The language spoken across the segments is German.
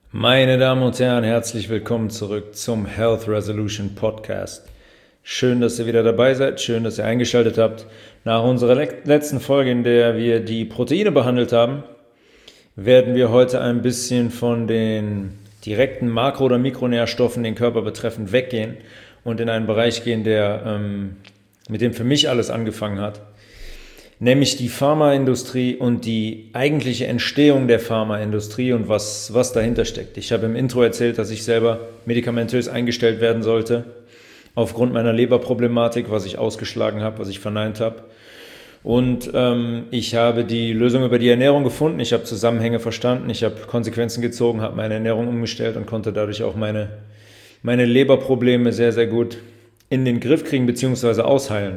Meine Damen und Herren, herzlich willkommen zurück zum Health Resolution Podcast. Schön, dass ihr wieder dabei seid, schön, dass ihr eingeschaltet habt. Nach unserer letzten Folge, in der wir die Proteine behandelt haben, werden wir heute ein bisschen von den direkten Makro- oder Mikronährstoffen, den Körper betreffend, weggehen und in einen Bereich gehen, mit dem für mich alles angefangen hat. Nämlich die Pharmaindustrie und die eigentliche Entstehung der Pharmaindustrie und was dahinter steckt. Ich habe im Intro erzählt, dass ich selber medikamentös eingestellt werden sollte, aufgrund meiner Leberproblematik, was ich ausgeschlagen habe, was ich verneint habe. Und ich habe die Lösung über die Ernährung gefunden, ich habe Zusammenhänge verstanden, ich habe Konsequenzen gezogen, habe meine Ernährung umgestellt und konnte dadurch auch meine Leberprobleme sehr, sehr gut in den Griff kriegen bzw. ausheilen.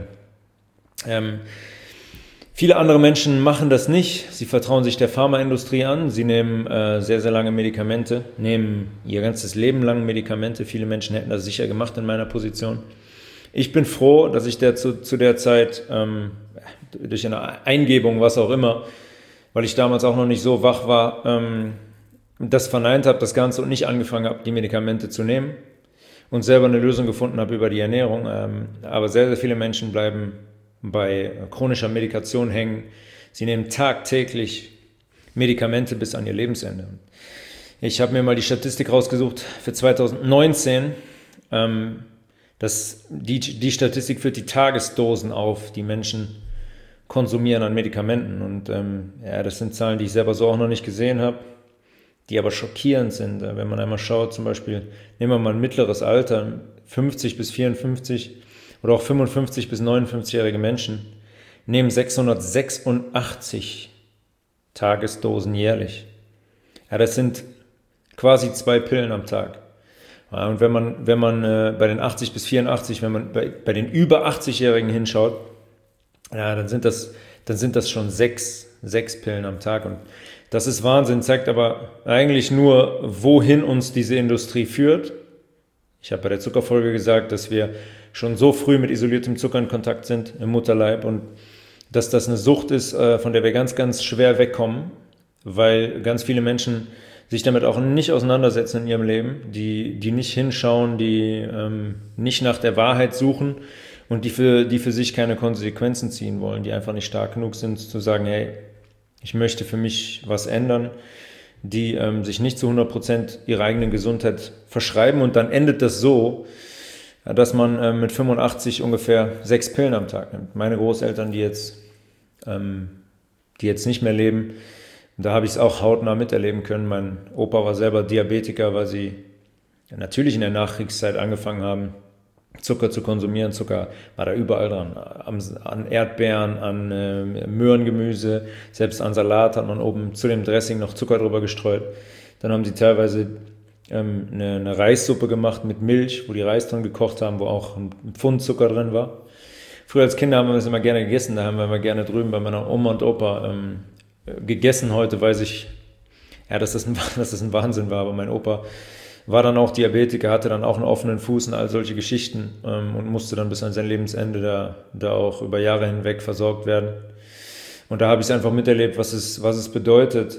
Viele andere Menschen machen das nicht. Sie vertrauen sich der Pharmaindustrie an. Sie nehmen sehr, sehr lange Medikamente, nehmen ihr ganzes Leben lang Medikamente. Viele Menschen hätten das sicher gemacht in meiner Position. Ich bin froh, dass ich zu der Zeit durch eine Eingebung, was auch immer, weil ich damals auch noch nicht so wach war, das verneint habe, das Ganze, und nicht angefangen habe, die Medikamente zu nehmen und selber eine Lösung gefunden habe über die Ernährung. Aber sehr, sehr viele Menschen bleiben bei chronischer Medikation hängen. Sie nehmen tagtäglich Medikamente bis an ihr Lebensende. Ich habe mir mal die Statistik rausgesucht für 2019. Die Statistik führt die Tagesdosen auf, die Menschen konsumieren an Medikamenten. Und das sind Zahlen, die ich selber so auch noch nicht gesehen habe, die aber schockierend sind. Wenn man einmal schaut, zum Beispiel, nehmen wir mal ein mittleres Alter, 50 bis 54, oder auch 55- bis 59-jährige Menschen nehmen 686 Tagesdosen jährlich. Ja, das sind quasi 2 Pillen am Tag. Ja, und wenn man bei den 80 bis 84, wenn man bei den über 80-Jährigen hinschaut, ja, dann sind das schon 6 Pillen am Tag. Und das ist Wahnsinn, zeigt aber eigentlich nur, wohin uns diese Industrie führt. Ich habe bei der Zuckerfolge gesagt, dass wir schon so früh mit isoliertem Zucker in Kontakt sind im Mutterleib und dass das eine Sucht ist, von der wir ganz, ganz schwer wegkommen, weil ganz viele Menschen sich damit auch nicht auseinandersetzen in ihrem Leben, die nicht hinschauen, die nicht nach der Wahrheit suchen und die für sich keine Konsequenzen ziehen wollen, die einfach nicht stark genug sind, zu sagen, hey, ich möchte für mich was ändern, die sich nicht zu 100% ihrer eigenen Gesundheit verschreiben, und dann endet das so, dass man mit 85 ungefähr 6 Pillen am Tag nimmt. Meine Großeltern, die jetzt nicht mehr leben, da habe ich es auch hautnah miterleben können. Mein Opa war selber Diabetiker, weil sie natürlich in der Nachkriegszeit angefangen haben, Zucker zu konsumieren. Zucker war da überall dran, an Erdbeeren, an Möhrengemüse, selbst an Salat hat man oben zu dem Dressing noch Zucker drüber gestreut. Dann haben sie teilweise eine Reissuppe gemacht mit Milch, wo die Reis drin gekocht haben, wo auch ein Pfund Zucker drin war. Früher als Kinder haben wir das immer gerne gegessen, da haben wir immer gerne drüben bei meiner Oma und Opa gegessen. Heute weiß ich, dass das ein Wahnsinn war, aber mein Opa war dann auch Diabetiker, hatte dann auch einen offenen Fuß und all solche Geschichten und musste dann bis an sein Lebensende da auch über Jahre hinweg versorgt werden. Und da habe ich es einfach miterlebt, was es bedeutet,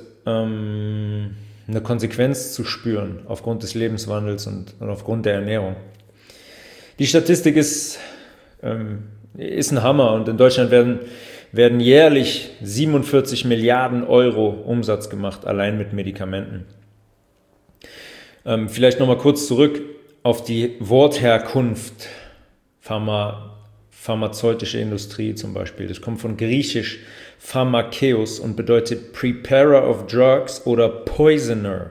eine Konsequenz zu spüren aufgrund des Lebenswandels und aufgrund der Ernährung. Die Statistik ist ein Hammer, und in Deutschland werden jährlich 47 Milliarden Euro Umsatz gemacht, allein mit Medikamenten. Vielleicht nochmal kurz zurück auf die Wortherkunft, pharmazeutische Industrie zum Beispiel. Das kommt von griechisch Pharmakeus und bedeutet Preparer of Drugs oder Poisoner.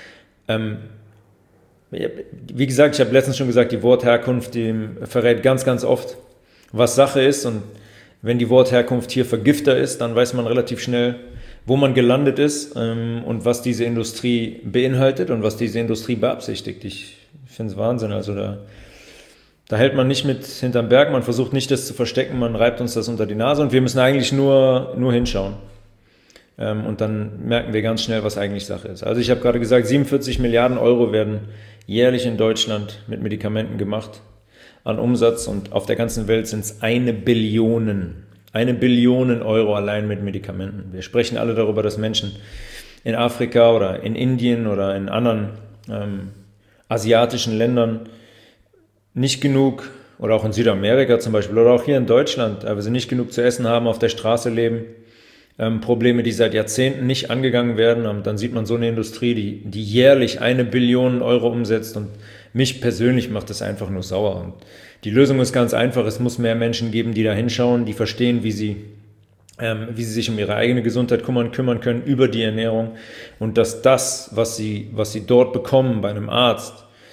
Wie gesagt, ich habe letztens schon gesagt, die Wortherkunft, die verrät ganz, ganz oft, was Sache ist. Und wenn die Wortherkunft hier Vergifter ist, dann weiß man relativ schnell, wo man gelandet ist und was diese Industrie beinhaltet und was diese Industrie beabsichtigt. Ich finde es Wahnsinn. Also da hält man nicht mit hinterm Berg, man versucht nicht, das zu verstecken, man reibt uns das unter die Nase, und wir müssen eigentlich nur hinschauen. Und dann merken wir ganz schnell, was eigentlich Sache ist. Also ich habe gerade gesagt, 47 Milliarden Euro werden jährlich in Deutschland mit Medikamenten gemacht an Umsatz, und auf der ganzen Welt sind es 1 Billion Euro allein mit Medikamenten. Wir sprechen alle darüber, dass Menschen in Afrika oder in Indien oder in anderen asiatischen Ländern nicht genug, oder auch in Südamerika zum Beispiel, oder auch hier in Deutschland, weil sie nicht genug zu essen haben, auf der Straße leben, Probleme, die seit Jahrzehnten nicht angegangen werden, und dann sieht man so eine Industrie, die jährlich 1 Billion Euro umsetzt, und mich persönlich macht das einfach nur sauer. Und die Lösung ist ganz einfach: Es muss mehr Menschen geben, die da hinschauen, die verstehen, wie sie sich um ihre eigene Gesundheit kümmern können über die Ernährung, und dass das, was sie dort bekommen bei einem Arzt,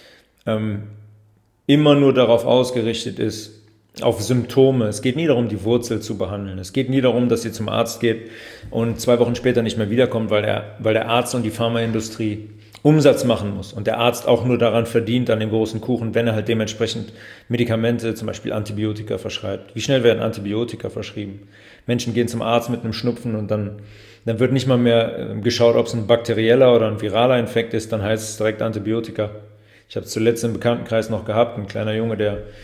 immer nur darauf ausgerichtet ist, auf Symptome. Es geht nie darum, die Wurzel zu behandeln. Es geht nie darum, dass sie zum Arzt geht und 2 Wochen später nicht mehr wiederkommt, weil der Arzt und die Pharmaindustrie Umsatz machen muss und der Arzt auch nur daran verdient, an dem großen Kuchen, wenn er halt dementsprechend Medikamente, zum Beispiel Antibiotika, verschreibt. Wie schnell werden Antibiotika verschrieben? Menschen gehen zum Arzt mit einem Schnupfen und dann wird nicht mal mehr geschaut, ob es ein bakterieller oder ein viraler Infekt ist, dann heißt es direkt Antibiotika. Ich habe es zuletzt im Bekanntenkreis noch gehabt, ein kleiner Junge,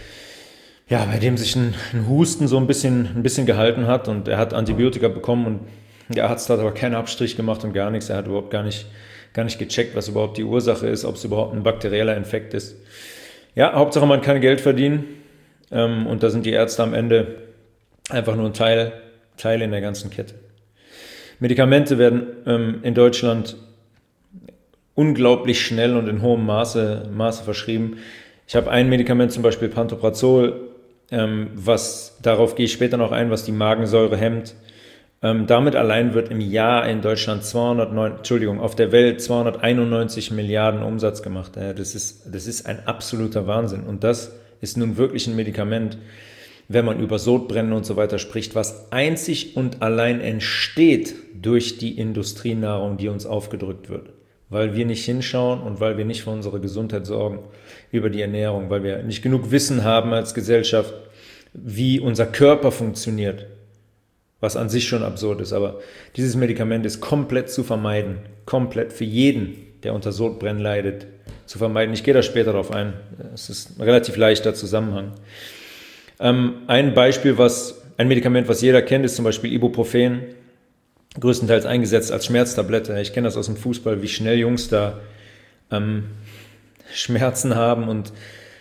bei dem sich ein Husten so ein bisschen gehalten hat, und er hat Antibiotika bekommen und der Arzt hat aber keinen Abstrich gemacht und gar nichts. Er hat überhaupt gar nicht gecheckt, was überhaupt die Ursache ist, ob es überhaupt ein bakterieller Infekt ist. Ja, Hauptsache man kann Geld verdienen, und da sind die Ärzte am Ende einfach nur ein Teil in der ganzen Kette. Medikamente werden in Deutschland unglaublich schnell und in hohem Maße verschrieben. Ich habe ein Medikament, zum Beispiel Pantoprazol, darauf gehe ich später noch ein, was die Magensäure hemmt. Damit allein wird im Jahr in Deutschland auf der Welt 291 Milliarden Umsatz gemacht. Das ist ein absoluter Wahnsinn. Und das ist nun wirklich ein Medikament, wenn man über Sodbrennen und so weiter spricht, was einzig und allein entsteht durch die Industrienahrung, die uns aufgedrückt wird. Weil wir nicht hinschauen und weil wir nicht für unsere Gesundheit sorgen über die Ernährung, weil wir nicht genug Wissen haben als Gesellschaft, wie unser Körper funktioniert, was an sich schon absurd ist. Aber dieses Medikament ist komplett zu vermeiden, komplett für jeden, der unter Sodbrennen leidet, zu vermeiden. Ich gehe da später darauf ein. Es ist ein relativ leichter Zusammenhang. Ein Medikament, was jeder kennt, ist zum Beispiel Ibuprofen. Größtenteils eingesetzt als Schmerztablette. Ich kenne das aus dem Fußball, wie schnell Jungs da Schmerzen haben und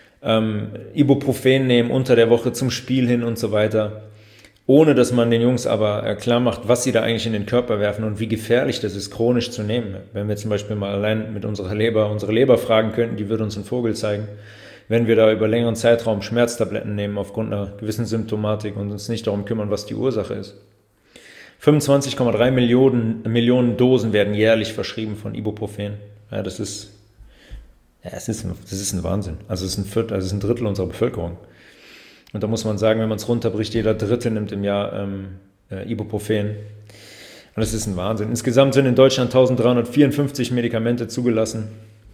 Ibuprofen nehmen unter der Woche zum Spiel hin und so weiter, ohne dass man den Jungs aber klar macht, was sie da eigentlich in den Körper werfen und wie gefährlich das ist, chronisch zu nehmen. Wenn wir zum Beispiel mal allein mit unsere Leber fragen könnten, die würde uns einen Vogel zeigen, wenn wir da über längeren Zeitraum Schmerztabletten nehmen aufgrund einer gewissen Symptomatik und uns nicht darum kümmern, was die Ursache ist. 25,3 Millionen Dosen werden jährlich verschrieben von Ibuprofen. Ja, das ist ein Wahnsinn. Also es ist ein Drittel unserer Bevölkerung. Und da muss man sagen, wenn man es runterbricht, jeder Dritte nimmt im Jahr Ibuprofen. Und das ist ein Wahnsinn. Insgesamt sind in Deutschland 1354 Medikamente zugelassen.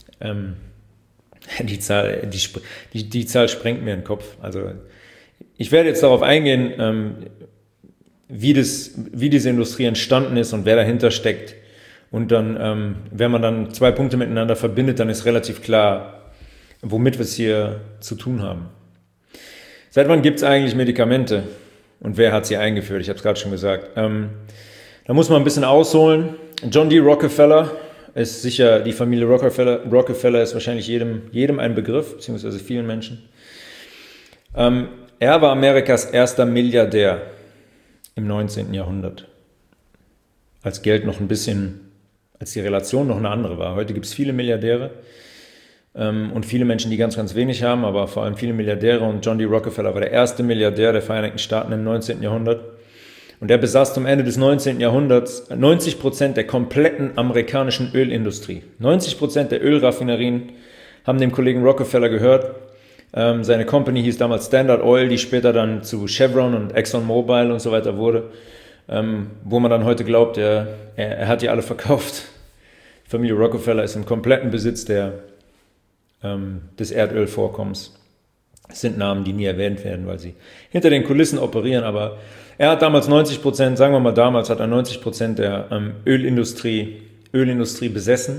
Die Zahl sprengt mir den Kopf. Also ich werde jetzt darauf eingehen, wie diese Industrie entstanden ist und wer dahinter steckt. Und dann, wenn man dann 2 Punkte miteinander verbindet, dann ist relativ klar, womit wir es hier zu tun haben. Seit wann gibt es eigentlich Medikamente? Und wer hat sie eingeführt? Ich habe es gerade schon gesagt. Da muss man ein bisschen ausholen. John D. Rockefeller ist sicher, die Familie Rockefeller ist wahrscheinlich jedem ein Begriff, beziehungsweise vielen Menschen. Er war Amerikas erster Milliardär im 19. Jahrhundert, als die Relation noch eine andere war. Heute gibt es viele Milliardäre und viele Menschen, die ganz, ganz wenig haben, aber vor allem viele Milliardäre, und John D. Rockefeller war der erste Milliardär der Vereinigten Staaten im 19. Jahrhundert, und er besaß zum Ende des 19. Jahrhunderts 90% der kompletten amerikanischen Ölindustrie. 90% der Ölraffinerien haben dem Kollegen Rockefeller gehört. Seine Company hieß damals Standard Oil, die später dann zu Chevron und ExxonMobil und so weiter wurde, wo man dann heute glaubt, er hat die alle verkauft. Die Familie Rockefeller ist im kompletten Besitz des Erdölvorkommens. Das sind Namen, die nie erwähnt werden, weil sie hinter den Kulissen operieren, aber er hat damals 90%, sagen wir mal damals, hat er 90% der Ölindustrie besessen.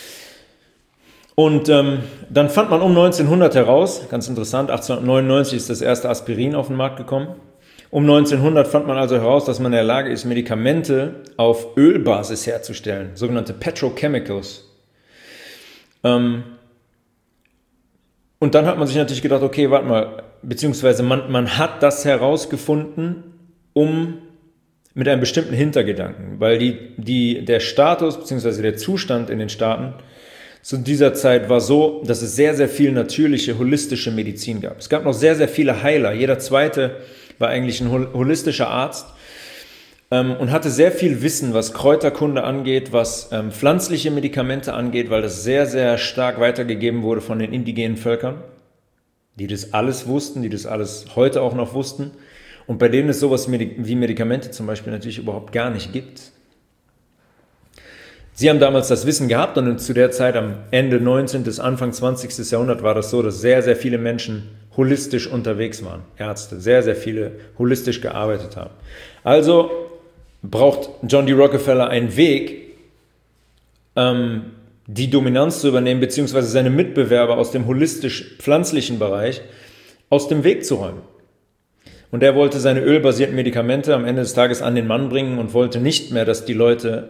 Und dann fand man um 1900 heraus, ganz interessant, 1899 ist das erste Aspirin auf den Markt gekommen. Um 1900 fand man also heraus, dass man in der Lage ist, Medikamente auf Ölbasis herzustellen, sogenannte Petrochemicals. Und dann hat man sich natürlich gedacht, okay, warte mal, beziehungsweise man hat das herausgefunden, mit einem bestimmten Hintergedanken, weil der Status beziehungsweise der Zustand in den Staaten zu dieser Zeit war so, dass es sehr, sehr viel natürliche, holistische Medizin gab. Es gab noch sehr, sehr viele Heiler. Jeder zweite war eigentlich ein holistischer Arzt und hatte sehr viel Wissen, was Kräuterkunde angeht, was pflanzliche Medikamente angeht, weil das sehr, sehr stark weitergegeben wurde von den indigenen Völkern, die das alles wussten, die das alles heute auch noch wussten und bei denen es sowas wie Medikamente zum Beispiel natürlich überhaupt gar nicht gibt. Sie haben damals das Wissen gehabt und zu der Zeit am Ende 19. bis Anfang 20. Jahrhundert war das so, dass sehr, sehr viele Menschen holistisch unterwegs waren. Ärzte, sehr, sehr viele holistisch gearbeitet haben. Also braucht John D. Rockefeller einen Weg, die Dominanz zu übernehmen, beziehungsweise seine Mitbewerber aus dem holistisch-pflanzlichen Bereich aus dem Weg zu räumen. Und er wollte seine ölbasierten Medikamente am Ende des Tages an den Mann bringen und wollte nicht mehr, dass die Leute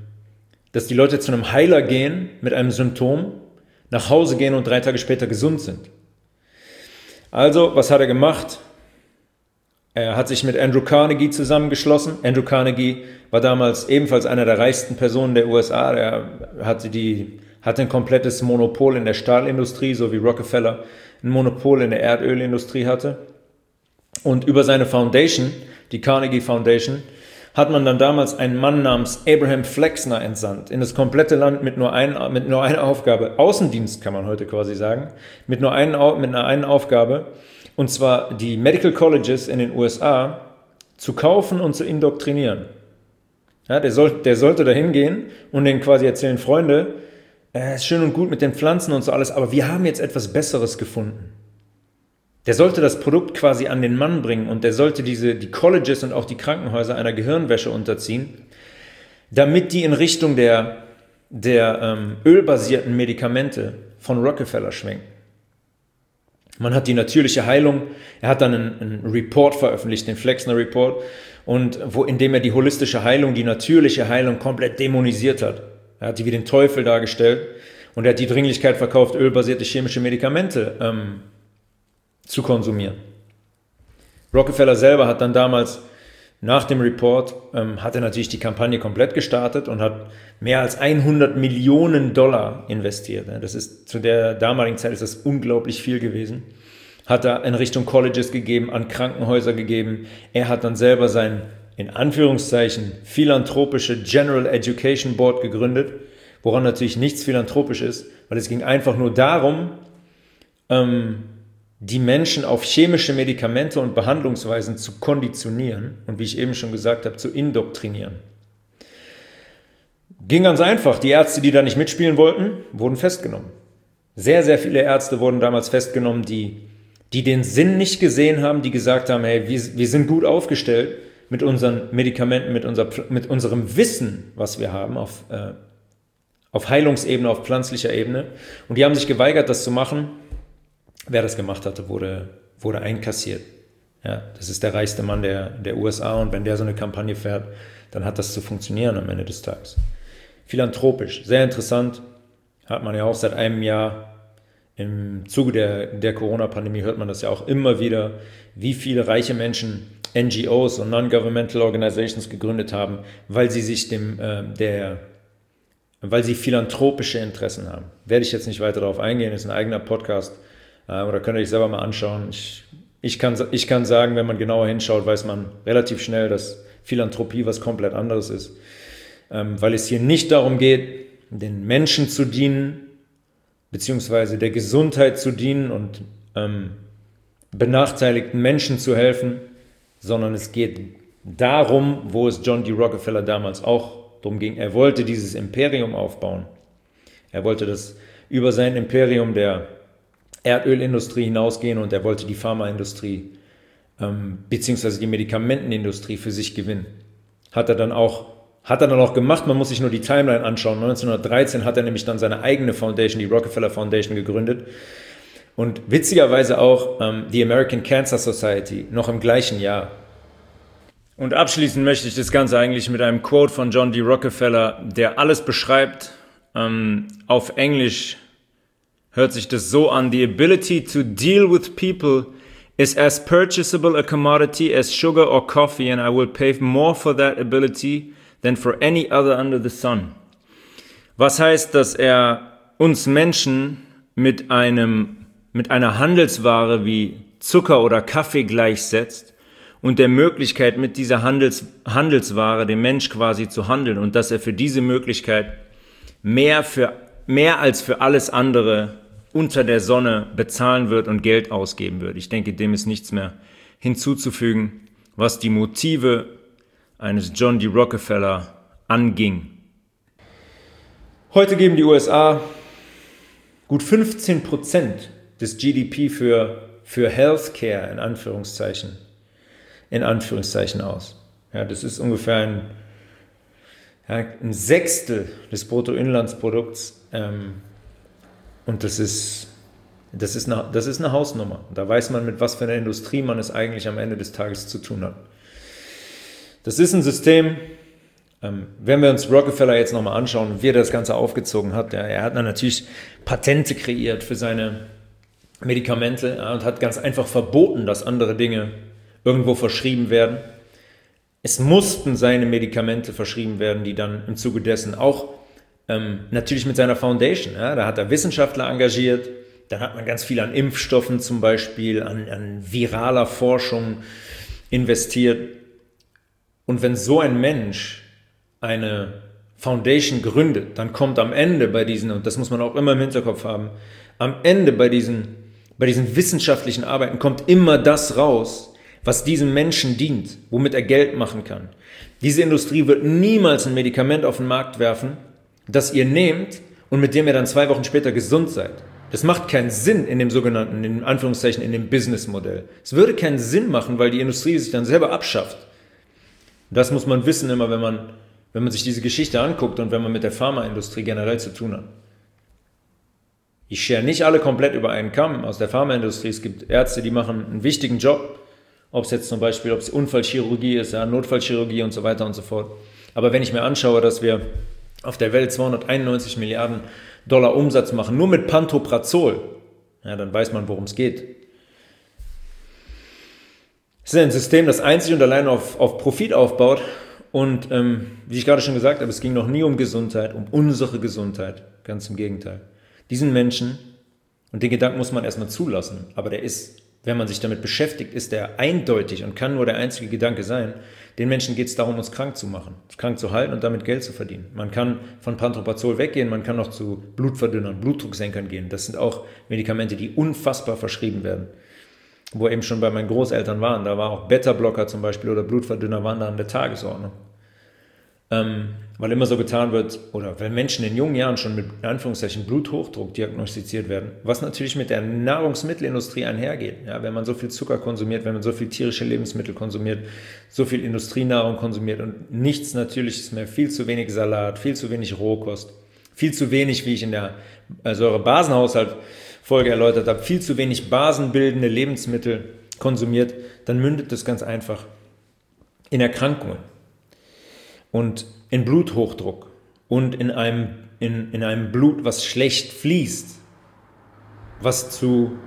zu einem Heiler gehen mit einem Symptom, nach Hause gehen und 3 Tage später gesund sind. Also, was hat er gemacht? Er hat sich mit Andrew Carnegie zusammengeschlossen. Andrew Carnegie war damals ebenfalls einer der reichsten Personen der USA. Er hatte ein komplettes Monopol in der Stahlindustrie, so wie Rockefeller ein Monopol in der Erdölindustrie hatte. Und über seine Foundation, die Carnegie Foundation, hat man dann damals einen Mann namens Abraham Flexner entsandt in das komplette Land mit nur einer Aufgabe, Außendienst kann man heute quasi sagen, mit einer Aufgabe, und zwar die Medical Colleges in den USA zu kaufen und zu indoktrinieren. Ja, der sollte da hingehen und denen quasi erzählen, Freunde, ist schön und gut mit den Pflanzen und so alles, aber wir haben jetzt etwas Besseres gefunden. Der sollte das Produkt quasi an den Mann bringen und der sollte die Colleges und auch die Krankenhäuser einer Gehirnwäsche unterziehen, damit die in Richtung der ölbasierten Medikamente von Rockefeller schwenken. Man hat die natürliche Heilung, er hat dann einen Report veröffentlicht, den Flexner Report, in dem er die holistische Heilung, die natürliche Heilung komplett dämonisiert hat. Er hat die wie den Teufel dargestellt und er hat die Dringlichkeit verkauft, ölbasierte chemische Medikamente zu konsumieren. Rockefeller selber hat dann damals nach dem Report, hat er natürlich die Kampagne komplett gestartet und hat mehr als $100 Millionen investiert. Das ist, zu der damaligen Zeit ist das unglaublich viel gewesen. Hat er in Richtung Colleges gegeben, an Krankenhäuser gegeben. Er hat dann selber sein, in Anführungszeichen, philanthropische General Education Board gegründet, woran natürlich nichts philanthropisch ist, weil es ging einfach nur darum, die Menschen auf chemische Medikamente und Behandlungsweisen zu konditionieren und, wie ich eben schon gesagt habe, zu indoktrinieren. Ging ganz einfach. Die Ärzte, die da nicht mitspielen wollten, wurden festgenommen. Sehr, sehr viele Ärzte wurden damals festgenommen, die den Sinn nicht gesehen haben, die gesagt haben, hey, wir sind gut aufgestellt mit unseren Medikamenten, mit unserem Wissen, was wir haben auf Heilungsebene, auf pflanzlicher Ebene. Und die haben sich geweigert, das zu machen. Wer das gemacht hatte, wurde einkassiert. Ja, das ist der reichste Mann der USA und wenn der so eine Kampagne fährt, dann hat das zu funktionieren am Ende des Tages. Philanthropisch, sehr interessant, hat man ja auch seit einem Jahr. Im Zuge der Corona-Pandemie hört man das ja auch immer wieder, wie viele reiche Menschen NGOs und Non-Governmental Organizations gegründet haben, weil sie sich weil sie philanthropische Interessen haben. Werde ich jetzt nicht weiter darauf eingehen, ist ein eigener Podcast. Oder könnt ihr euch selber mal anschauen. Ich kann sagen, wenn man genauer hinschaut, weiß man relativ schnell, dass Philanthropie was komplett anderes ist. Weil es hier nicht darum geht, den Menschen zu dienen, beziehungsweise der Gesundheit zu dienen und benachteiligten Menschen zu helfen, sondern es geht darum, wo es John D. Rockefeller damals auch darum ging. Er wollte dieses Imperium aufbauen. Er wollte das über sein Imperium der Erdölindustrie hinausgehen und er wollte die Pharmaindustrie beziehungsweise die Medikamentenindustrie für sich gewinnen. Hat er dann auch gemacht, man muss sich nur die Timeline anschauen. 1913 hat er nämlich dann seine eigene Foundation, die Rockefeller Foundation, gegründet und witzigerweise auch die American Cancer Society noch im gleichen Jahr. Und abschließen möchte ich das Ganze eigentlich mit einem Quote von John D. Rockefeller, der alles beschreibt. Auf Englisch hört sich das so an: The ability to deal with people is as purchasable a commodity as sugar or coffee, and I will pay more for that ability than for any other under the sun. Was heißt, dass er uns Menschen mit einer Handelsware wie Zucker oder Kaffee gleichsetzt und der Möglichkeit, mit dieser Handelsware den Mensch quasi zu handeln, und dass er für diese Möglichkeit mehr als für alles andere unter der Sonne bezahlen wird und Geld ausgeben wird. Ich denke, dem ist nichts mehr hinzuzufügen, was die Motive eines John D. Rockefeller anging. Heute geben die USA gut 15% des GDP für Healthcare in Anführungszeichen aus. Ja, das ist ungefähr ein Sechstel des Bruttoinlandsprodukts, und das ist eine Hausnummer. Da weiß man, mit was für einer Industrie man es eigentlich am Ende des Tages zu tun hat. Das ist ein System, wenn wir uns Rockefeller jetzt nochmal anschauen, wie er das Ganze aufgezogen hat. Er hat dann natürlich Patente kreiert für seine Medikamente und hat ganz einfach verboten, dass andere Dinge irgendwo verschrieben werden. Es mussten seine Medikamente verschrieben werden, die dann im Zuge dessen auch natürlich mit seiner Foundation, da hat er Wissenschaftler engagiert, dann hat man ganz viel an Impfstoffen zum Beispiel, an viraler Forschung investiert. Und wenn so ein Mensch eine Foundation gründet, dann kommt am Ende bei diesen, und das muss man auch immer im Hinterkopf haben, am Ende bei diesen wissenschaftlichen Arbeiten kommt immer das raus, was diesem Menschen dient, womit er Geld machen kann. Diese Industrie wird niemals ein Medikament auf den Markt werfen, das ihr nehmt und mit dem ihr dann 2 Wochen später gesund seid. Das macht keinen Sinn in dem sogenannten, in Anführungszeichen, in dem Businessmodell. Es würde keinen Sinn machen, weil die Industrie sich dann selber abschafft. Das muss man wissen immer, wenn man sich diese Geschichte anguckt und wenn man mit der Pharmaindustrie generell zu tun hat. Ich schere nicht alle komplett über einen Kamm aus der Pharmaindustrie. Es gibt Ärzte, die machen einen wichtigen Job, ob es jetzt zum Beispiel, ob es Unfallchirurgie ist, Notfallchirurgie und so weiter und so fort. Aber wenn ich mir anschaue, dass wir auf der Welt 291 Milliarden Dollar Umsatz machen, nur mit Pantoprazol, dann weiß man, worum es geht. Es ist ein System, das einzig und allein auf Profit aufbaut und, wie ich gerade schon gesagt habe, es ging noch nie um Gesundheit, um unsere Gesundheit, ganz im Gegenteil. Diesen Menschen, und den Gedanken muss man erstmal zulassen, aber der ist, wenn man sich damit beschäftigt, ist der eindeutig und kann nur der einzige Gedanke sein. Den Menschen geht es darum, uns krank zu machen, uns krank zu halten und damit Geld zu verdienen. Man kann von Pantoprazol weggehen, man kann noch zu Blutverdünnern, Blutdrucksenkern gehen. Das sind auch Medikamente, die unfassbar verschrieben werden. Wo wir eben schon bei meinen Großeltern waren, da war auch Beta-Blocker zum Beispiel oder Blutverdünner waren da an der Tagesordnung. Weil immer so getan wird, oder weil Menschen in jungen Jahren schon mit, in Anführungszeichen, Bluthochdruck diagnostiziert werden, was natürlich mit der Nahrungsmittelindustrie einhergeht. Ja, wenn man so viel Zucker konsumiert, wenn man so viel tierische Lebensmittel konsumiert, so viel Industrienahrung konsumiert und nichts Natürliches mehr, viel zu wenig Salat, viel zu wenig Rohkost, viel zu wenig, wie ich in der Säure-Basenhaushalt-Folge erläutert habe, viel zu wenig basenbildende Lebensmittel konsumiert, dann mündet das ganz einfach in Erkrankungen. Und in Bluthochdruck und in einem Blut, was schlecht fließt, was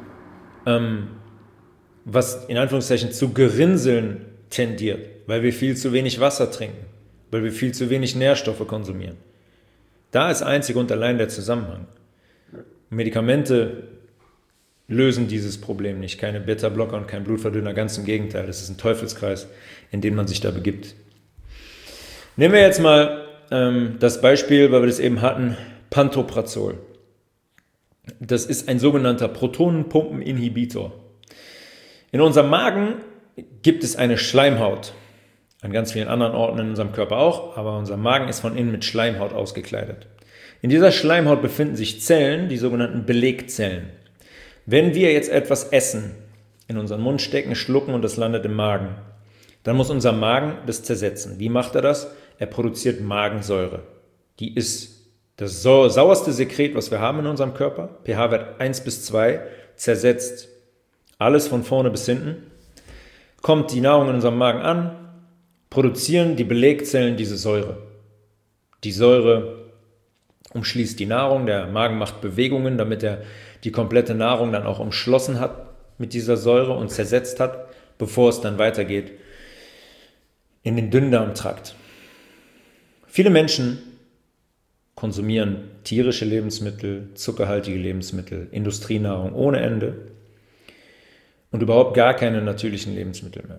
in Anführungszeichen zu Gerinnseln tendiert, weil wir viel zu wenig Wasser trinken, weil wir viel zu wenig Nährstoffe konsumieren. Da ist einzig und allein der Zusammenhang. Medikamente lösen dieses Problem nicht, keine Beta-Blocker und kein Blutverdünner, ganz im Gegenteil, das ist ein Teufelskreis, in den man sich da begibt. Nehmen wir jetzt mal das Beispiel, weil wir das eben hatten, Pantoprazol. Das ist ein sogenannter Protonenpumpeninhibitor. In unserem Magen gibt es eine Schleimhaut, an ganz vielen anderen Orten in unserem Körper auch, aber unser Magen ist von innen mit Schleimhaut ausgekleidet. In dieser Schleimhaut befinden sich Zellen, die sogenannten Belegzellen. Wenn wir jetzt etwas essen, in unseren Mund stecken, schlucken und das landet im Magen, dann muss unser Magen das zersetzen. Wie macht er das? Er produziert Magensäure. Die ist das sauerste Sekret, was wir haben in unserem Körper. pH-Wert 1 bis 2, zersetzt alles von vorne bis hinten. Kommt die Nahrung in unserem Magen an, produzieren die Belegzellen diese Säure. Die Säure umschließt die Nahrung, der Magen macht Bewegungen, damit er die komplette Nahrung dann auch umschlossen hat mit dieser Säure und zersetzt hat, bevor es dann weitergeht in den Dünndarmtrakt. Viele Menschen konsumieren tierische Lebensmittel, zuckerhaltige Lebensmittel, Industrienahrung ohne Ende und überhaupt gar keine natürlichen Lebensmittel mehr.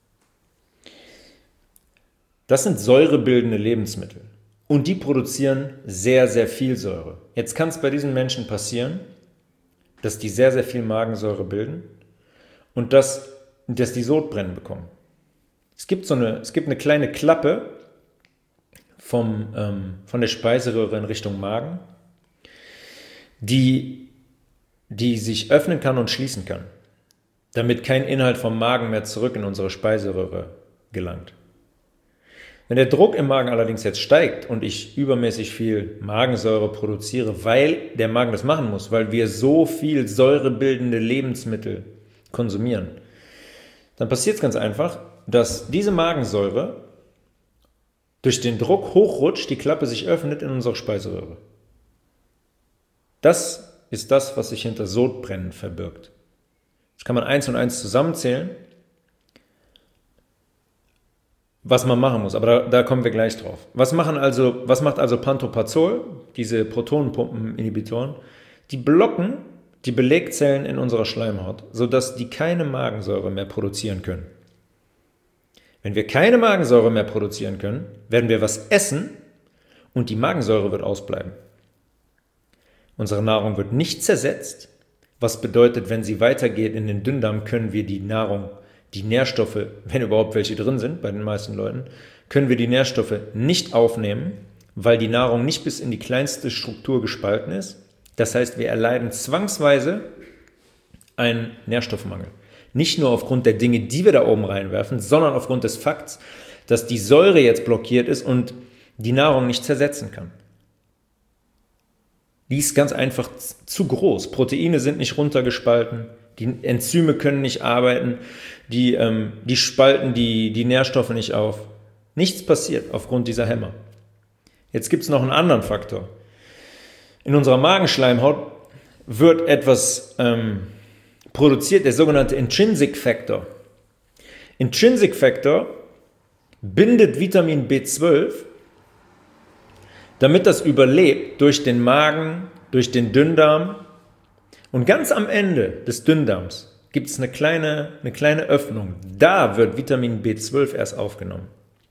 Das sind säurebildende Lebensmittel und die produzieren sehr, sehr viel Säure. Jetzt kann es bei diesen Menschen passieren, dass die sehr, sehr viel Magensäure bilden und dass die Sodbrennen bekommen. Es gibt eine kleine Klappe von der Speiseröhre in Richtung Magen, die sich öffnen kann und schließen kann, damit kein Inhalt vom Magen mehr zurück in unsere Speiseröhre gelangt. Wenn der Druck im Magen allerdings jetzt steigt und ich übermäßig viel Magensäure produziere, weil der Magen das machen muss, weil wir so viel säurebildende Lebensmittel konsumieren, dann passiert es ganz einfach, dass diese Magensäure durch den Druck hochrutscht, die Klappe sich öffnet in unserer Speiseröhre. Das ist das, was sich hinter Sodbrennen verbirgt. Das kann man 1 und 1 zusammenzählen, was man machen muss, aber da kommen wir gleich drauf. Was macht also Pantoprazol, diese Protonenpumpeninhibitoren? Die blocken die Belegzellen in unserer Schleimhaut, sodass die keine Magensäure mehr produzieren können. Wenn wir keine Magensäure mehr produzieren können, werden wir was essen und die Magensäure wird ausbleiben. Unsere Nahrung wird nicht zersetzt, was bedeutet, wenn sie weitergeht in den Dünndarm, können wir die Nahrung, die Nährstoffe, wenn überhaupt welche drin sind, bei den meisten Leuten, können wir die Nährstoffe nicht aufnehmen, weil die Nahrung nicht bis in die kleinste Struktur gespalten ist. Das heißt, wir erleiden zwangsweise einen Nährstoffmangel. Nicht nur aufgrund der Dinge, die wir da oben reinwerfen, sondern aufgrund des Fakts, dass die Säure jetzt blockiert ist und die Nahrung nicht zersetzen kann. Die ist ganz einfach zu groß. Proteine sind nicht runtergespalten, die Enzyme können nicht arbeiten, die spalten die Nährstoffe nicht auf. Nichts passiert aufgrund dieser Hämmer. Jetzt gibt es noch einen anderen Faktor. In unserer Magenschleimhaut wird etwas produziert, der sogenannte Intrinsic Factor. Intrinsic Factor bindet Vitamin B12, damit das überlebt durch den Magen, durch den Dünndarm. Und ganz am Ende des Dünndarms gibt es eine kleine Öffnung. Da wird Vitamin B12 erst aufgenommen.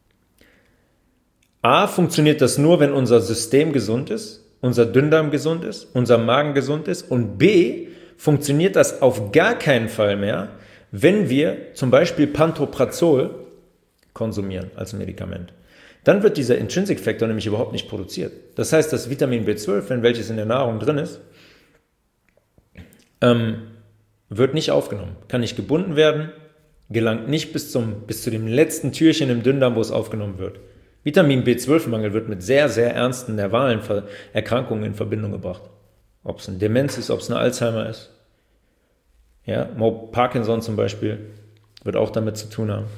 A, funktioniert das nur, wenn unser System gesund ist, unser Dünndarm gesund ist, unser Magen gesund ist. Und B, funktioniert das auf gar keinen Fall mehr, wenn wir zum Beispiel Pantoprazol konsumieren als Medikament. Dann wird dieser Intrinsic Factor nämlich überhaupt nicht produziert. Das heißt, das Vitamin B12, wenn welches in der Nahrung drin ist, wird nicht aufgenommen, kann nicht gebunden werden, gelangt nicht bis zu dem letzten Türchen im Dünndarm, wo es aufgenommen wird. Vitamin B12-Mangel wird mit sehr, sehr ernsten nervalen Erkrankungen in Verbindung gebracht. Ob es eine Demenz ist, ob es eine Alzheimer ist. Ja, Parkinson zum Beispiel wird auch damit zu tun haben.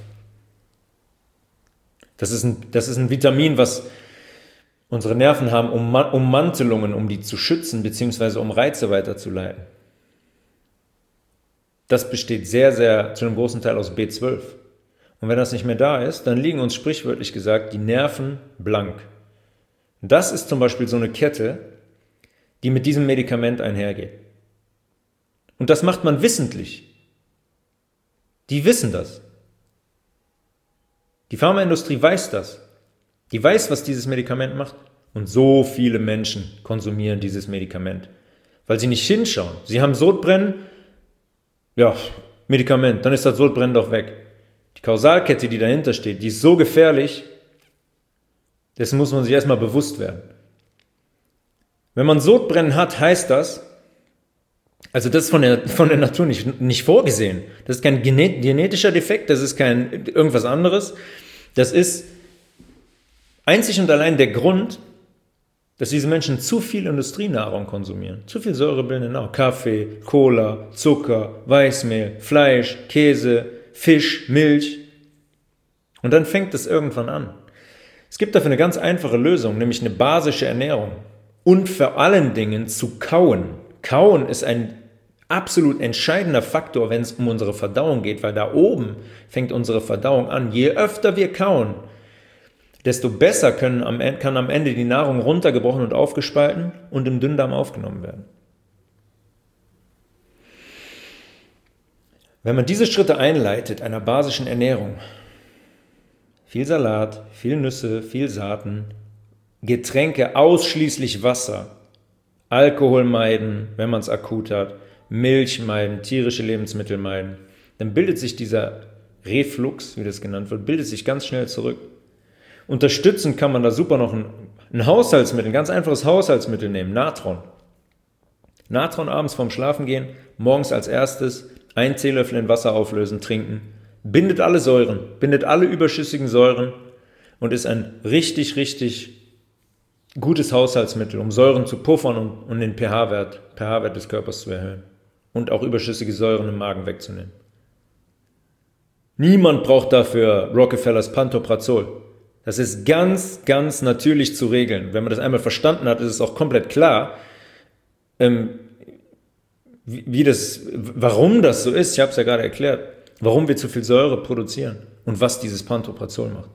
Das ist ein Vitamin, was unsere Nerven haben, um Ummantelungen, um die zu schützen, beziehungsweise um Reize weiterzuleiten. Das besteht sehr, sehr zu einem großen Teil aus B12. Und wenn das nicht mehr da ist, dann liegen uns sprichwörtlich gesagt die Nerven blank. Das ist zum Beispiel so eine Kette, die mit diesem Medikament einhergeht. Und das macht man wissentlich. Die wissen das. Die Pharmaindustrie weiß das. Die weiß, was dieses Medikament macht. Und so viele Menschen konsumieren dieses Medikament, weil sie nicht hinschauen. Sie haben Sodbrennen, ja, Medikament, dann ist das Sodbrennen doch weg. Die Kausalkette, die dahinter steht, die ist so gefährlich, dessen muss man sich erstmal bewusst werden. Wenn man Sodbrennen hat, heißt das, also das ist von der Natur nicht vorgesehen. Das ist kein genetischer Defekt, das ist kein irgendwas anderes. Das ist einzig und allein der Grund, dass diese Menschen zu viel Industrienahrung konsumieren. Zu viel säurebildende Nahrung. Kaffee, Cola, Zucker, Weißmehl, Fleisch, Käse, Fisch, Milch. Und dann fängt es irgendwann an. Es gibt dafür eine ganz einfache Lösung, nämlich eine basische Ernährung. Und vor allen Dingen zu kauen. Kauen ist ein absolut entscheidender Faktor, wenn es um unsere Verdauung geht, weil da oben fängt unsere Verdauung an. Je öfter wir kauen, desto besser kann am Ende die Nahrung runtergebrochen und aufgespalten und im Dünndarm aufgenommen werden. Wenn man diese Schritte einleitet, einer basischen Ernährung, viel Salat, viel Nüsse, viel Saaten, Getränke ausschließlich Wasser, Alkohol meiden, wenn man es akut hat, Milch meiden, tierische Lebensmittel meiden, dann bildet sich dieser Reflux, wie das genannt wird, bildet sich ganz schnell zurück. Unterstützend kann man da super noch ein Haushaltsmittel, ein ganz einfaches Haushaltsmittel nehmen, Natron. Natron abends vorm Schlafengehen, morgens als erstes 1 Teelöffel in Wasser auflösen, trinken, bindet alle Säuren, bindet alle überschüssigen Säuren und ist ein richtig, richtig gutes Haushaltsmittel, um Säuren zu puffern und den pH-Wert des Körpers zu erhöhen und auch überschüssige Säuren im Magen wegzunehmen. Niemand braucht dafür Rockefellers Pantoprazol. Das ist ganz, ganz natürlich zu regeln. Wenn man das einmal verstanden hat, ist es auch komplett klar, warum das so ist. Ich habe es ja gerade erklärt, warum wir zu viel Säure produzieren und was dieses Pantoprazol macht.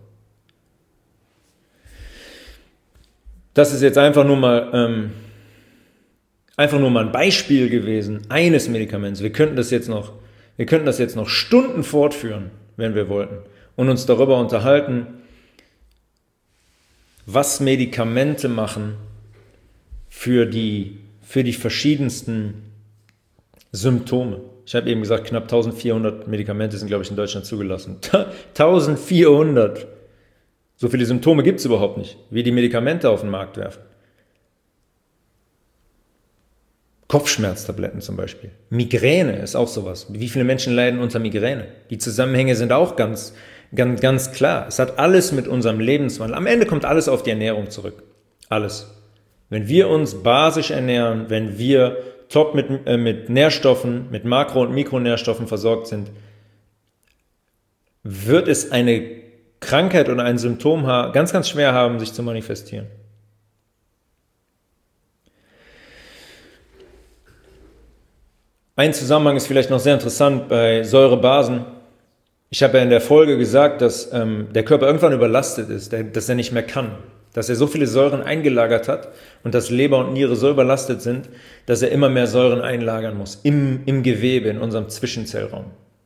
Das ist jetzt einfach nur mal ein Beispiel gewesen eines Medikaments. Wir könnten das jetzt noch Stunden fortführen, wenn wir wollten, und uns darüber unterhalten, was Medikamente machen für die verschiedensten Symptome. Ich habe eben gesagt, knapp 1400 Medikamente sind, glaube ich, in Deutschland zugelassen. 1400! So viele Symptome gibt es überhaupt nicht, wie die Medikamente auf den Markt werfen. Kopfschmerztabletten zum Beispiel. Migräne ist auch sowas. Wie viele Menschen leiden unter Migräne? Die Zusammenhänge sind auch ganz klar. Es hat alles mit unserem Lebenswandel. Am Ende kommt alles auf die Ernährung zurück. Alles. Wenn wir uns basisch ernähren, wenn wir top mit Nährstoffen, mit Makro- und Mikronährstoffen versorgt sind, wird es eine Krankheit oder ein Symptom ganz, ganz schwer haben, sich zu manifestieren. Ein Zusammenhang ist vielleicht noch sehr interessant bei Säurebasen. Ich habe ja in der Folge gesagt, dass der Körper irgendwann überlastet ist, dass er nicht mehr kann, dass er so viele Säuren eingelagert hat und dass Leber und Niere so überlastet sind, dass er immer mehr Säuren einlagern muss, im Gewebe, in unserem Zwischenzellraum.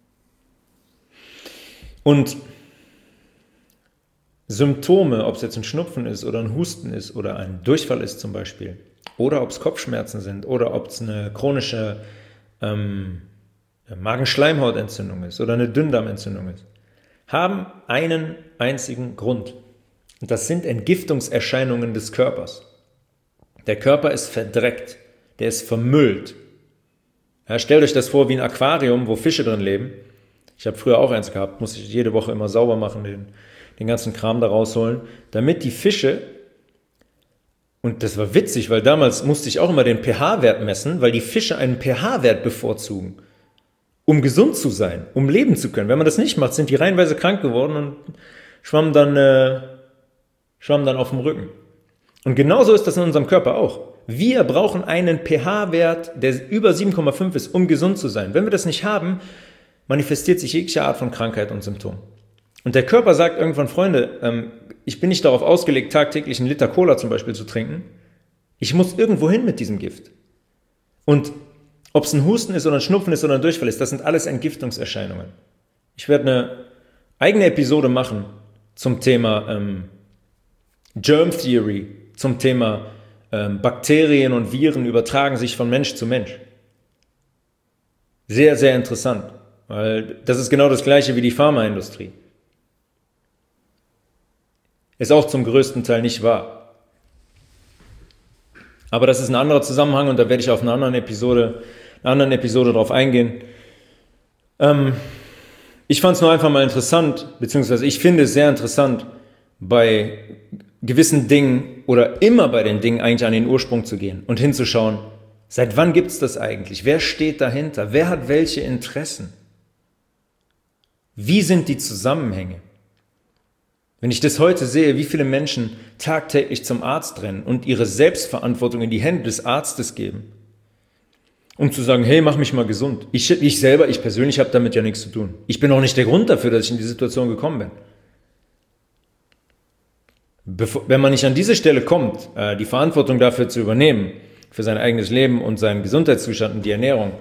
Und Symptome, ob es jetzt ein Schnupfen ist oder ein Husten ist oder ein Durchfall ist zum Beispiel, oder ob es Kopfschmerzen sind oder ob es eine chronische Magenschleimhautentzündung ist oder eine Dünndarmentzündung ist, haben einen einzigen Grund. Und das sind Entgiftungserscheinungen des Körpers. Der Körper ist verdreckt, der ist vermüllt. Ja, stellt euch das vor wie ein Aquarium, wo Fische drin leben. Ich habe früher auch eins gehabt, muss ich jede Woche immer sauber machen, den ganzen Kram da rausholen, damit die Fische, und das war witzig, weil damals musste ich auch immer den pH-Wert messen, weil die Fische einen pH-Wert bevorzugen, um gesund zu sein, um leben zu können. Wenn man das nicht macht, sind die reihenweise krank geworden und schwammen dann auf dem Rücken. Und genauso ist das in unserem Körper auch. Wir brauchen einen pH-Wert, der über 7,5 ist, um gesund zu sein. Wenn wir das nicht haben, manifestiert sich jegliche Art von Krankheit und Symptom. Und der Körper sagt irgendwann, Freunde, ich bin nicht darauf ausgelegt, tagtäglich 1 Liter Cola zum Beispiel zu trinken. Ich muss irgendwo hin mit diesem Gift. Und ob es ein Husten ist oder ein Schnupfen ist oder ein Durchfall ist, das sind alles Entgiftungserscheinungen. Ich werde eine eigene Episode machen zum Thema Germ Theory, zum Thema Bakterien und Viren übertragen sich von Mensch zu Mensch. Sehr, sehr interessant, weil das ist genau das Gleiche wie die Pharmaindustrie. Ist auch zum größten Teil nicht wahr. Aber das ist ein anderer Zusammenhang und da werde ich auf einer anderen Episode drauf eingehen. Ich fand es nur einfach mal interessant, beziehungsweise ich finde es sehr interessant, bei gewissen Dingen oder immer bei den Dingen eigentlich an den Ursprung zu gehen und hinzuschauen, seit wann gibt es das eigentlich? Wer steht dahinter? Wer hat welche Interessen? Wie sind die Zusammenhänge? Wenn ich das heute sehe, wie viele Menschen tagtäglich zum Arzt rennen und ihre Selbstverantwortung in die Hände des Arztes geben, um zu sagen, hey, mach mich mal gesund. Ich persönlich habe damit ja nichts zu tun. Ich bin auch nicht der Grund dafür, dass ich in die Situation gekommen bin. Wenn man nicht an diese Stelle kommt, die Verantwortung dafür zu übernehmen, für sein eigenes Leben und seinen Gesundheitszustand und die Ernährung,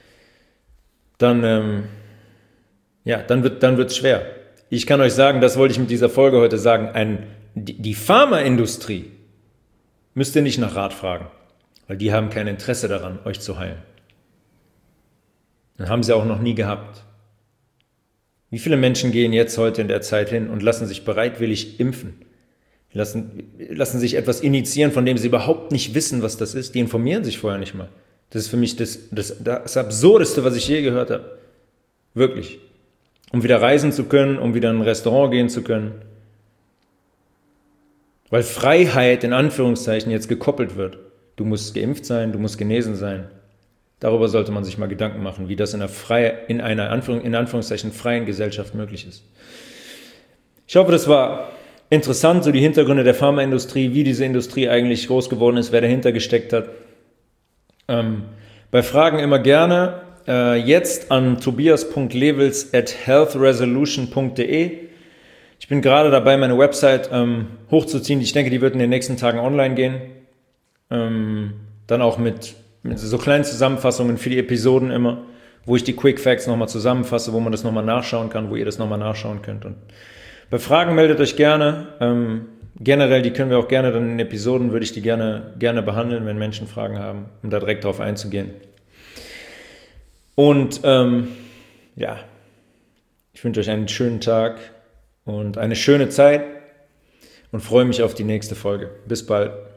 dann wird's schwer. Ich kann euch sagen, das wollte ich mit dieser Folge heute sagen, die Pharmaindustrie müsst ihr nicht nach Rat fragen, weil die haben kein Interesse daran, euch zu heilen. Dann haben sie auch noch nie gehabt. Wie viele Menschen gehen jetzt heute in der Zeit hin und lassen sich bereitwillig impfen? Lassen sich etwas initiieren, von dem sie überhaupt nicht wissen, was das ist. Die informieren sich vorher nicht mal. Das ist für mich das Absurdeste, was ich je gehört habe. Wirklich. Um wieder reisen zu können, um wieder in ein Restaurant gehen zu können. Weil Freiheit in Anführungszeichen jetzt gekoppelt wird. Du musst geimpft sein, du musst genesen sein. Darüber sollte man sich mal Gedanken machen, wie das in einer in Anführungszeichen freien Gesellschaft möglich ist. Ich hoffe, das war interessant, so die Hintergründe der Pharmaindustrie, wie diese Industrie eigentlich groß geworden ist, wer dahinter gesteckt hat. Bei Fragen immer gerne jetzt an tobias.levels@healthresolution.de. Ich bin gerade dabei, meine Website hochzuziehen. Ich denke, die wird in den nächsten Tagen online gehen. Dann auch mit so kleinen Zusammenfassungen für die Episoden immer, wo ich die Quick Facts nochmal zusammenfasse, wo man das nochmal nachschauen kann, wo ihr das nochmal nachschauen könnt. Und bei Fragen meldet euch gerne. Generell, die können wir auch gerne dann in Episoden, würde ich die gerne behandeln, wenn Menschen Fragen haben, um da direkt drauf einzugehen. Und ich wünsche euch einen schönen Tag und eine schöne Zeit und freue mich auf die nächste Folge. Bis bald.